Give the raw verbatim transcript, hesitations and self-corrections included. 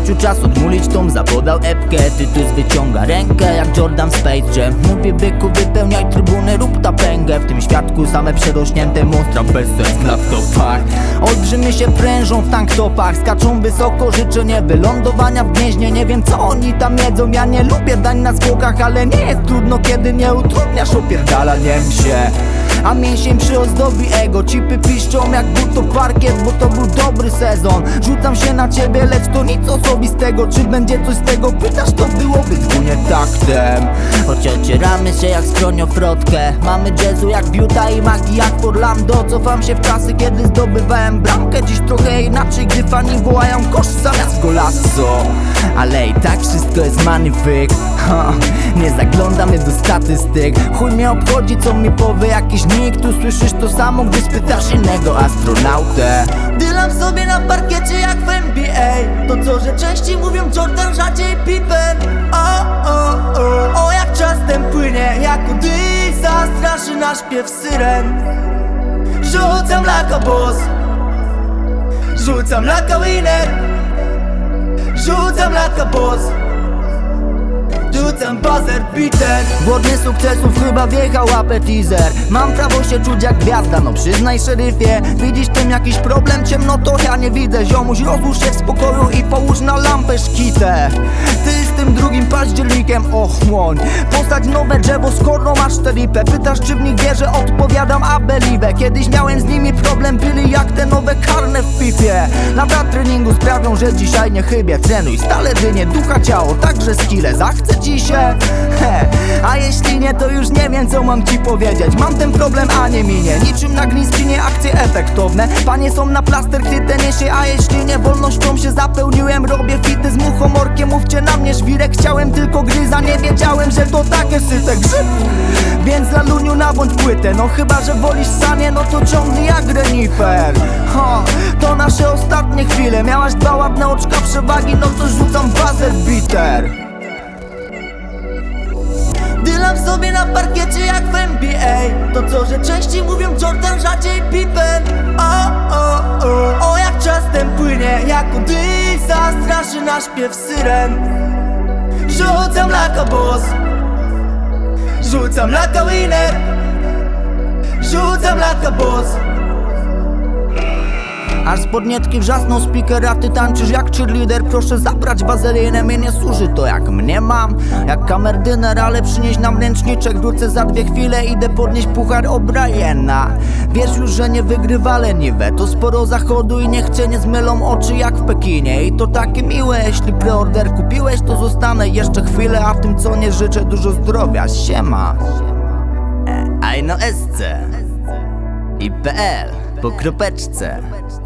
Przyszedł czas odmulić tą, zapodał epkę. Tytus wyciąga rękę jak Jordan w Space Jam. Mówię byku, wypełniaj trybuny, rób tapęgę. W tym świadku same przerośnięte monstra bez serc w laptopach. Olbrzymy się prężą w tanktopach, skaczą wysoko, życzenie wylądowania w gnieźnie. Nie wiem co oni tam jedzą, ja nie lubię dań na zwłokach, ale nie jest trudno, kiedy nie utrudniasz opierdalaniem się. A mięsień przyozdobi ego, cipy piszczą jak był to parkiet, bo to był dobry sezon. Rzucam się na ciebie, lecz to nic osobistego. Czy będzie coś z tego? Pytasz, to byłoby dwunie taktem. Choć ocieramy się jak skroniofrotkę. Mamy jazzu jak w Utah i magii jak w Orlando. Cofam się w czasy, kiedy zdobywałem bramkę. Dziś trochę inaczej, gdy fani wołają kosz zamiast golasso. Ale i tak wszystko jest magnific. Ha, nie zaglądamy do statystyk. Chuj mnie obchodzi, co mi powie jakiś nikt. Tu słyszysz to samo, gdy spytasz innego astronautę. Dylam sobie na parkiecie jak w N B A. To co, że częściej mówią Jordan, rzadziej Pippen. O, o, o, o jak czas ten płynie, jak łzy zastraszy nasz śpiew syren. Rzucam laka boss, rzucam laka winner, rzucam laka boss, rzucam buzzer beater. Głodny sukcesów chyba wjechał appetizer. Mam prawo się czuć jak gwiazda, no przyznaj szeryfie. Widzisz tym jakiś problem? Ciemno to ja nie widzę. Ziomuś, rozłóż się w spokoju i połóż na lampę szkitę. Ty z tym drugim październikiem ochłoń. Postać nowe drzewo, skoro masz tę lipę. Pytasz czy w nich wierzę, odpowiadam a believe. Kiedyś miałem z nimi problem, byli jak te nowe karne w fifie. Lata treningu sprawią, że dzisiaj nie chybię. Trenuj stale dynie, ducha, ciało, także skille. Zachce ci się? He. A jeśli nie, to już nie wiem co mam ci powiedzieć. Mam ten problem, a nie minie. Niczym na Glińskinie akcje efektowne. Panie są na plaster, kryte niesie. A jeśli nie, wolnością się zapełniłem. Robię fity z muchomorkiem, mówcie na mnie żwirek. Chciałem tylko gryza, nie wiedziałem, że to takie syte grzyb. Więc dla Luniu nabądź płytę. No chyba, że wolisz sanie, no to ciągnij jak renifer. Ha, to nasze ostatnie chwile. Miałaś dwa ładne oczka przewagi, no to rzucam buzzer beater. Dylam sobie na parkiecie jak w N B A. To co, że częściej mówią Jordan, rzadziej Pippen. O, o, o, o jak czas ten płynie, jak łzy zastraszy nasz śpiew syren. Rzucam laka boss, rzucam laka winner, rzucam laka boss. Aż spodnietki wrzasną speaker, a ty tańczysz jak cheerleader. Proszę zabrać wazelinę, mnie nie służy to jak mnie mam. Jak kamerdyner, ale przynieś nam ręczniczek. Wrócę za dwie chwile, idę podnieść puchar O'Briena. Wiesz już, że nie wygrywa leniwe. To sporo zachodu i niech cię nie zmylą oczy jak w Pekinie. I to takie miłe, jeśli preorder kupiłeś, to zostanę jeszcze chwilę. A tym co nie życzę dużo zdrowia, siema. Aj no S C i P L po kropeczce.